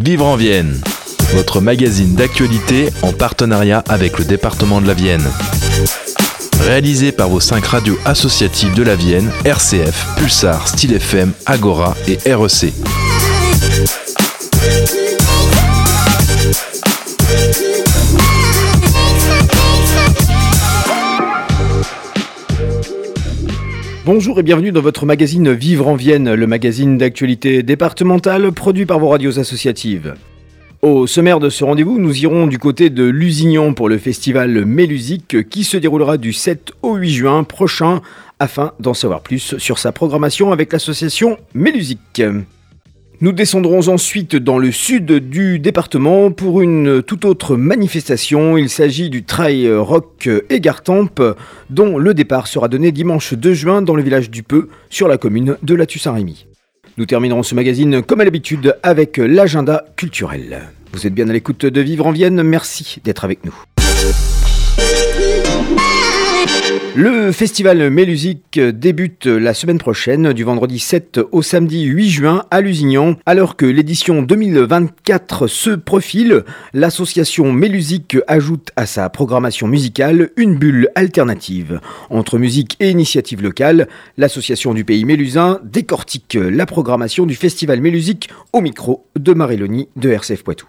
Vivre en Vienne, votre magazine d'actualité en partenariat avec le département de la Vienne. Réalisé par vos 5 radios associatives de la Vienne, RCF, Pulsar, Style FM, Agora et REC. Bonjour et bienvenue dans votre magazine Vivre en Vienne, le magazine d'actualité départementale produit par vos radios associatives. Au sommaire de ce rendez-vous, nous irons du côté de Lusignan pour le festival Mélusique qui se déroulera du 7 au 8 juin prochain afin d'en savoir plus sur sa programmation avec l'association Mélusique. Nous descendrons ensuite dans le sud du département pour une toute autre manifestation. Il s'agit du Trail Rock Égartempe dont le départ sera donné dimanche 2 juin dans le village du Peu sur la commune de La Toussaint-Rémy. Nous terminerons ce magazine comme à l'habitude avec l'agenda culturel. Vous êtes bien à l'écoute de Vivre en Vienne, merci d'être avec nous. Le festival Mélusique débute la semaine prochaine, du vendredi 7 au samedi 8 juin à Lusignan. Alors que l'édition 2024 se profile, l'association Mélusique ajoute à sa programmation musicale une bulle alternative. Entre musique et initiative locale, l'association du pays mélusin décortique la programmation du festival Mélusique au micro de Marie-Léonie de RCF Poitou.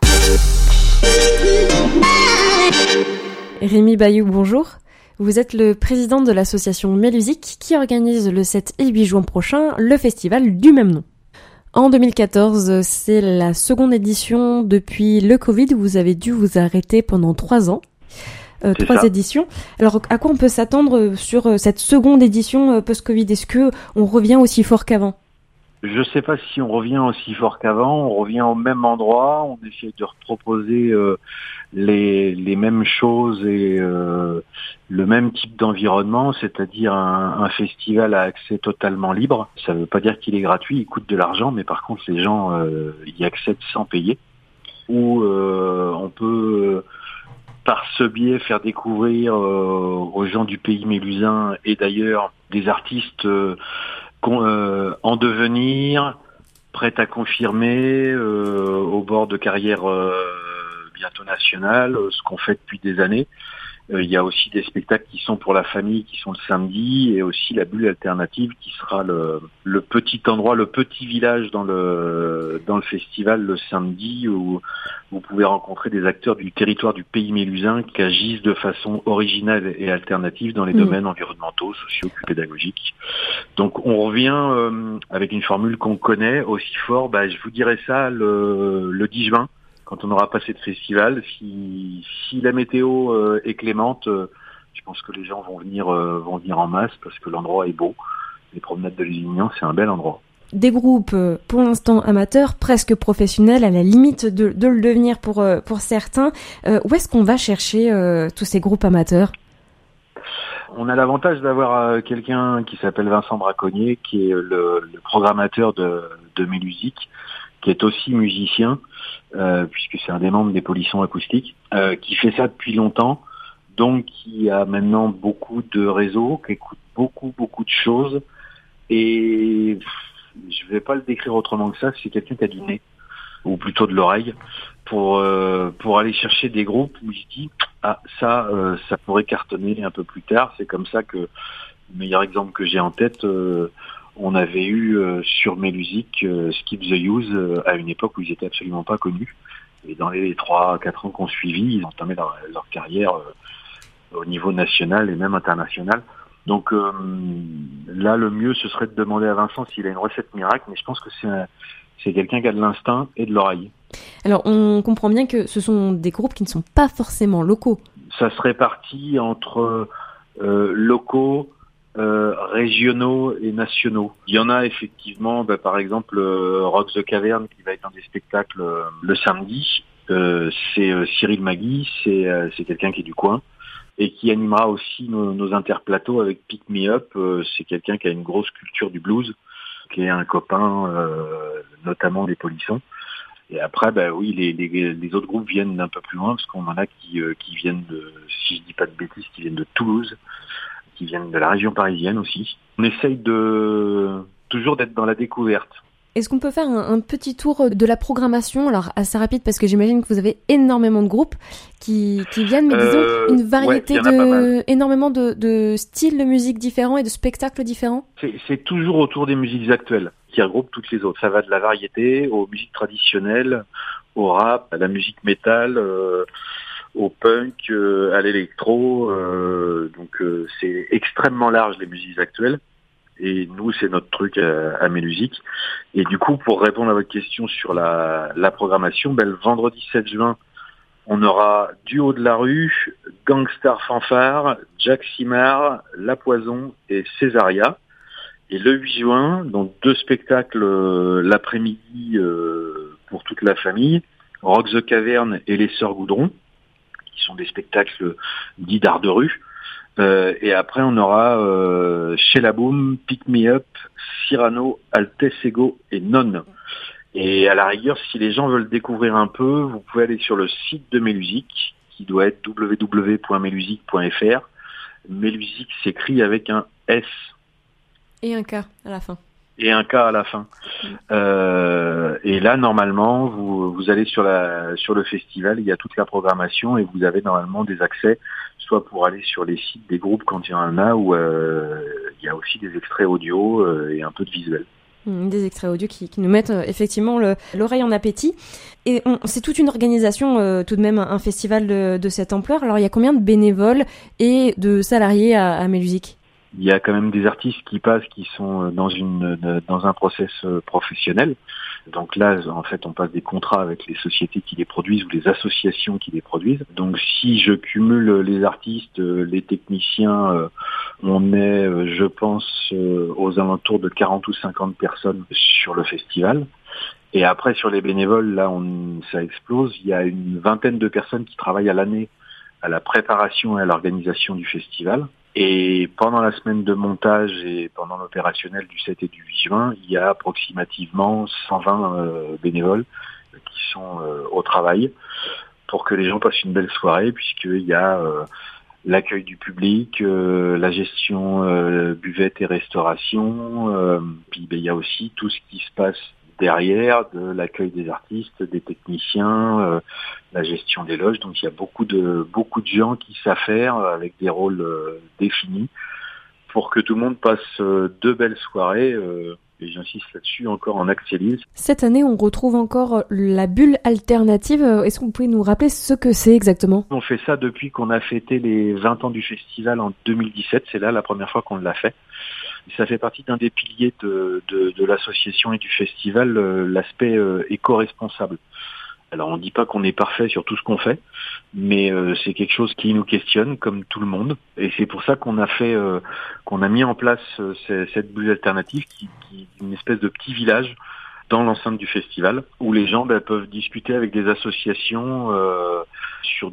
Rémi Bayou, bonjour. Vous êtes le président de l'association Mélusique qui organise le 7 et 8 juin prochain le festival du même nom. En 2014, c'est la seconde édition depuis le Covid. Vous avez dû vous arrêter pendant 3 ans. 3 éditions. Alors, à quoi on peut s'attendre sur cette seconde édition post-Covid ? Est-ce que on revient aussi fort qu'avant ? Je ne sais pas si on revient aussi fort qu'avant. On revient au même endroit. On essaie de reproposer les mêmes choses et le même type d'environnement, c'est-à-dire un festival à accès totalement libre. Ça ne veut pas dire qu'il est gratuit, il coûte de l'argent, mais par contre les gens y accèdent sans payer. Où on peut par ce biais faire découvrir aux gens du pays mélusin et d'ailleurs des artistes en devenir, prêts à confirmer, au bord de carrière bientôt nationale, ce qu'on fait depuis des années. Il y a aussi des spectacles qui sont pour la famille, qui sont le samedi, et aussi la bulle alternative qui sera le petit endroit, le petit village dans le festival le samedi où vous pouvez rencontrer des acteurs du territoire du pays mélusin qui agissent de façon originale et alternative dans les domaines environnementaux, sociaux, pédagogiques. Donc on revient avec une formule qu'on connaît aussi fort. Je vous dirai ça le 10 juin. Quand on aura passé de festival, si la météo est clémente, je pense que les gens vont venir en masse parce que l'endroit est beau. Les promenades de Lusignan, c'est un bel endroit. Des groupes pour l'instant amateurs, presque professionnels, à la limite de le devenir pour certains. Où est-ce qu'on va chercher tous ces groupes amateurs ? On a l'avantage d'avoir quelqu'un qui s'appelle Vincent Braconnier, qui est le programmateur de Mélusique, qui est aussi musicien, puisque c'est un des membres des Polissons acoustiques, qui fait ça depuis longtemps, donc qui a maintenant beaucoup de réseaux, qui écoute beaucoup de choses, et je vais pas le décrire autrement que ça, c'est quelqu'un qui a du nez, ou plutôt de l'oreille, pour aller chercher des groupes où il se dit ça pourrait cartonner un peu plus tard. C'est comme ça que le meilleur exemple que j'ai en tête, on avait eu sur Mélusique Skip the Use à une époque où ils étaient absolument pas connus. Et dans les 3-4 ans qu'on suivit, ils ont entamé leur carrière au niveau national et même international. Donc là, le mieux, ce serait de demander à Vincent s'il a une recette miracle, mais je pense que c'est quelqu'un qui a de l'instinct et de l'oreille. Alors, on comprend bien que ce sont des groupes qui ne sont pas forcément locaux. Ça se répartit entre locaux, régionaux et nationaux. Il y en a effectivement, par exemple Rock the Cavern qui va être un des spectacles le samedi. C'est Cyril Magui, c'est quelqu'un qui est du coin et qui animera aussi nos interplateaux avec Pick Me Up. C'est quelqu'un qui a une grosse culture du blues, qui est un copain notamment des Polissons. Et après, oui, les autres groupes viennent d'un peu plus loin parce qu'on en a qui viennent de, si je dis pas de bêtises, qui viennent de Toulouse, qui viennent de la région parisienne aussi. On essaye toujours d'être dans la découverte. Est-ce qu'on peut faire un petit tour de la programmation, alors assez rapide parce que j'imagine que vous avez énormément de groupes qui viennent, mais disons une variété énormément de styles de musique différents et de spectacles différents. C'est toujours autour des musiques actuelles qui regroupent toutes les autres. Ça va de la variété aux musiques traditionnelles, au rap, à la musique métal, au punk, à l'électro. Donc c'est extrêmement large les musiques actuelles. Et nous, c'est notre truc à Mélusique. Et du coup, pour répondre à votre question sur la programmation, le vendredi 7 juin, on aura Duo de la rue, Gangstar Fanfare, Jack Simard, La Poison et Césaria. Et le 8 juin, donc 2 spectacles l'après-midi pour toute la famille, Rock the Cavern et Les Sœurs Goudron, qui sont des spectacles dits d'art de rue. Et après, on aura Chez la Boom, Pick Me Up, Cyrano, Altesse Ego et Non. Et à la rigueur, si les gens veulent découvrir un peu, vous pouvez aller sur le site de Mélusique, qui doit être www.melusique.fr. Mélusique s'écrit avec un S. Et un K à la fin. Et un K à la fin. Et là, normalement, vous allez sur le festival, il y a toute la programmation et vous avez normalement des accès, soit pour aller sur les sites des groupes quand il y en a, ou il y a aussi des extraits audio et un peu de visuel. Des extraits audio qui nous mettent effectivement l'oreille en appétit. Et c'est toute une organisation, tout de même, un festival de cette ampleur. Alors, il y a combien de bénévoles et de salariés à Mélusique ? Il y a quand même des artistes qui passent, qui sont dans un process professionnel. Donc là, en fait, on passe des contrats avec les sociétés qui les produisent ou les associations qui les produisent. Donc si je cumule les artistes, les techniciens, on est, je pense, aux alentours de 40 ou 50 personnes sur le festival. Et après, sur les bénévoles, là, ça explose. Il y a une vingtaine de personnes qui travaillent à l'année à la préparation et à l'organisation du festival. Et pendant la semaine de montage et pendant l'opérationnel du 7 et du 8 juin, il y a approximativement 120 bénévoles qui sont au travail pour que les gens passent une belle soirée, puisqu'il y a l'accueil du public, la gestion buvette et restauration, puis il y a aussi tout ce qui se passe derrière, de l'accueil des artistes, des techniciens, la gestion des loges. Donc il y a beaucoup de gens qui savent faire avec des rôles définis pour que tout le monde passe 2 belles soirées. Et j'insiste là-dessus encore en Axélis. Cette année, on retrouve encore la bulle alternative. Est-ce que vous pouvez nous rappeler ce que c'est exactement ? On fait ça depuis qu'on a fêté les 20 ans du festival en 2017. C'est là la première fois qu'on l'a fait. Ça fait partie d'un des piliers de l'association et du festival, l'aspect éco-responsable. Alors on ne dit pas qu'on est parfait sur tout ce qu'on fait, mais c'est quelque chose qui nous questionne comme tout le monde. Et c'est pour ça qu'on a mis en place cette bulle alternative qui est une espèce de petit village dans l'enceinte du festival, où les gens peuvent discuter avec des associations sur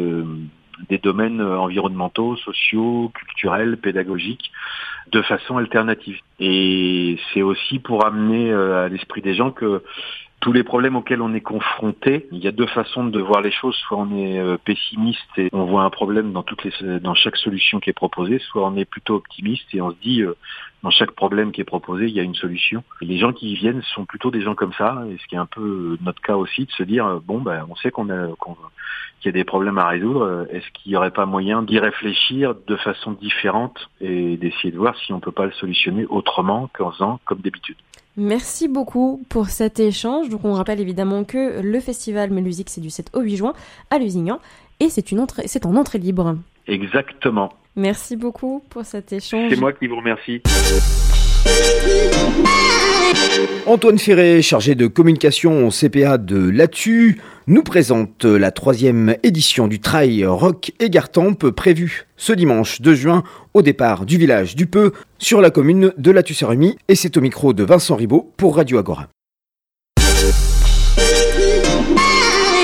des domaines environnementaux, sociaux, culturels, pédagogiques, de façon alternative. Et c'est aussi pour amener à l'esprit des gens que tous les problèmes auxquels on est confronté, il y a 2 façons de voir les choses. Soit on est pessimiste et on voit un problème dans chaque solution qui est proposée, soit on est plutôt optimiste et on se dit dans chaque problème qui est proposé, il y a une solution. Et les gens qui y viennent sont plutôt des gens comme ça, et ce qui est un peu notre cas aussi, de se dire on sait qu'il y a des problèmes à résoudre. Est-ce qu'il n'y aurait pas moyen d'y réfléchir de façon différente et d'essayer de voir si on peut pas le solutionner autrement qu'en faisant comme d'habitude. Merci beaucoup pour cet échange. Donc on rappelle évidemment que le festival Mélusique, c'est du 7 au 8 juin à Lusignan et c'est en entrée libre. Exactement. Merci beaucoup pour cet échange. C'est moi qui vous remercie. Antoine Ferré, chargé de communication au CPA de Latu, nous présente la 3e édition du Trail Rock Égartempe prévue ce dimanche 2 juin au départ du village du Peu sur la commune de Latu-Saint-Rémy, et c'est au micro de Vincent Ribaud pour Radio Agora.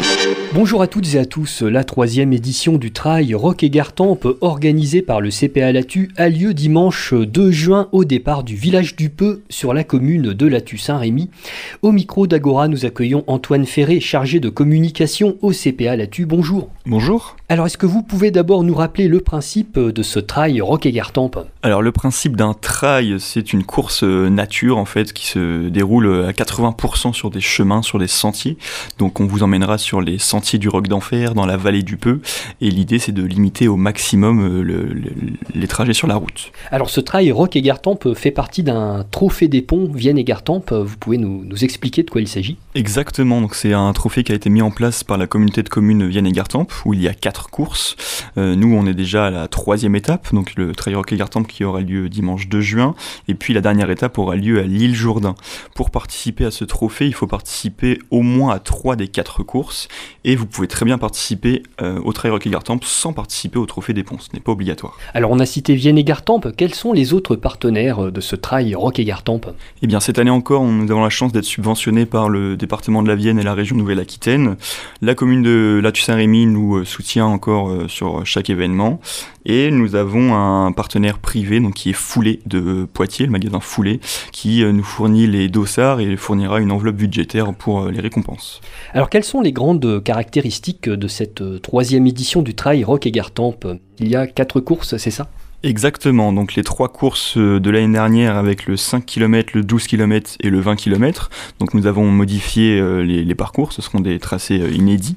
Bonjour à toutes et à tous, la 3e édition du Trail Rock et Gartempe organisée par le CPA Latu a lieu dimanche 2 juin au départ du village du Peu sur la commune de Latu-Saint-Rémy. Au micro d'Agora, nous accueillons Antoine Ferré, chargé de communication au CPA Latu. Bonjour. Bonjour. Alors est-ce que vous pouvez d'abord nous rappeler le principe de ce Trail Rock et Gartempe ? Alors le principe d'un trail, c'est une course nature en fait qui se déroule à 80% sur des chemins, sur des sentiers. Donc on vous emmènera sur les sentiers du Roc d'Enfer, dans la vallée du Peu, et l'idée c'est de limiter au maximum les trajets sur la route. Alors ce trail Rock et Gartempe fait partie d'un trophée des ponts Vienne et Gartempe, vous pouvez nous expliquer de quoi il s'agit ? Exactement, donc c'est un trophée qui a été mis en place par la communauté de communes Vienne et Gartempe, où il y a 4 courses. Nous on est déjà à la 3e étape, donc le trail Rock et Gartempe qui aura lieu dimanche 2 juin, et puis la dernière étape aura lieu à l'île Jourdain. Pour participer à ce trophée, il faut participer au moins à 3 des 4 courses, et vous pouvez très bien participer au Trail Rock et Gartempe sans participer au Trophée des Ponts, ce n'est pas obligatoire. Alors on a cité Vienne et Gartempe, quels sont les autres partenaires de ce Trail Rock et Gartempe ? Eh bien cette année encore, nous avons la chance d'être subventionnés par le département de la Vienne et la région Nouvelle-Aquitaine. La commune de Latu-Saint-Rémy nous soutient encore sur chaque événement. Et nous avons un partenaire privé donc qui est Foulée de Poitiers, le magasin Foulée, qui nous fournit les dossards et fournira une enveloppe budgétaire pour les récompenses. Alors quelles sont les grandes caractéristiques de cette 3e édition du Trail Rock et Gartempe ? Il y a 4 courses, c'est ça ? Exactement, donc les 3 courses de l'année dernière avec le 5 km, le 12 km et le 20 km. Donc nous avons modifié les parcours, ce seront des tracés inédits.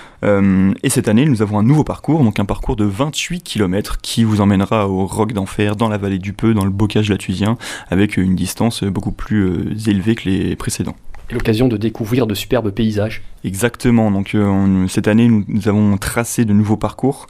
Et cette année, nous avons un nouveau parcours, donc un parcours de 28 km qui vous emmènera au Roc d'Enfer, dans la vallée du Peu, dans le bocage latusien, avec une distance beaucoup plus élevée que les précédents. Et l'occasion de découvrir de superbes paysages. Exactement, donc cette année, nous avons tracé de nouveaux parcours,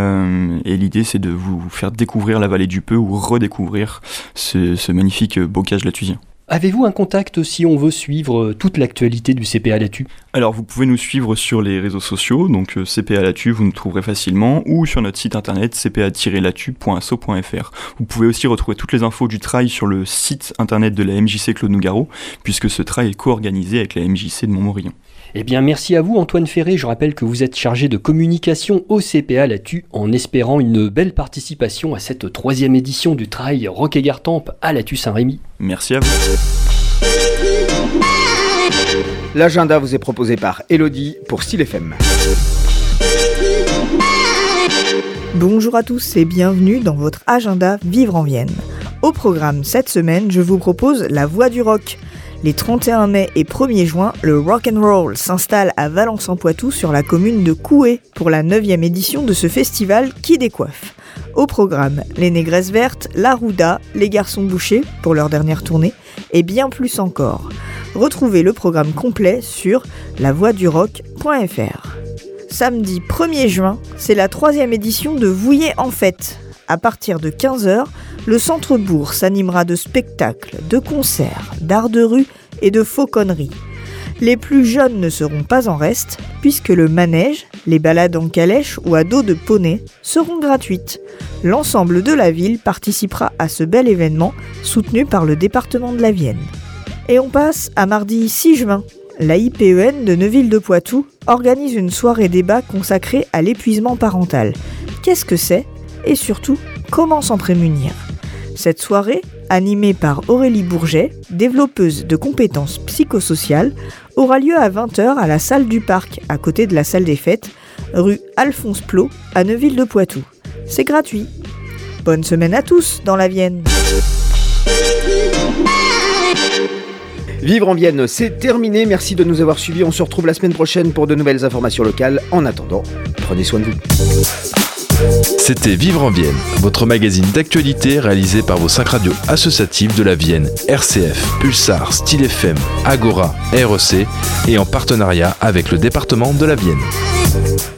et l'idée c'est de vous faire découvrir la vallée du Peu ou redécouvrir ce magnifique bocage latusien. Avez-vous un contact si on veut suivre toute l'actualité du CPA Latu ? Alors vous pouvez nous suivre sur les réseaux sociaux, donc CPA Latu, vous nous trouverez facilement, ou sur notre site internet cpa-latu.asso.fr. Vous pouvez aussi retrouver toutes les infos du trail sur le site internet de la MJC Claude Nougaro, puisque ce trail est co-organisé avec la MJC de Montmorillon. Eh bien merci à vous Antoine Ferré, je rappelle que vous êtes chargé de communication au CPA Latu en espérant une belle participation à cette 3e édition du Trail Rock et Gartempe à Latu-Saint-Rémy. Merci à vous. L'agenda vous est proposé par Elodie pour Style FM. Bonjour à tous et bienvenue dans votre agenda Vivre en Vienne. Au programme cette semaine, je vous propose la Voix du Rock. Les 31 mai et 1er juin, le Rock'n'Roll s'installe à Valence-en-Poitou sur la commune de Coué pour la 9e édition de ce festival qui décoiffe. Au programme, les Négresses Vertes, la Rouda, les Garçons Bouchers pour leur dernière tournée et bien plus encore. Retrouvez le programme complet sur lavoixdurock.fr. Samedi 1er juin, c'est la 3e édition de Vouillé en fête. À partir de 15h, le centre-bourg s'animera de spectacles, de concerts, d'art de rue et de fauconnerie. Les plus jeunes ne seront pas en reste, puisque le manège, les balades en calèche ou à dos de poney seront gratuites. L'ensemble de la ville participera à ce bel événement, soutenu par le département de la Vienne. Et on passe à mardi 6 juin. La IPEN de Neuville-de-Poitou organise une soirée débat consacrée à l'épuisement parental. Qu'est-ce que c'est ? Et surtout, comment s'en prémunir ? Cette soirée, animée par Aurélie Bourget, développeuse de compétences psychosociales, aura lieu à 20h à la salle du parc, à côté de la salle des fêtes, rue Alphonse Plot, à Neuville-de-Poitou. C'est gratuit. Bonne semaine à tous dans la Vienne. Vivre en Vienne, c'est terminé. Merci de nous avoir suivis. On se retrouve la semaine prochaine pour de nouvelles informations locales. En attendant, prenez soin de vous. C'était Vivre en Vienne, votre magazine d'actualité réalisé par vos 5 radios associatives de la Vienne, RCF, Pulsar, Style FM, Agora, REC et en partenariat avec le département de la Vienne.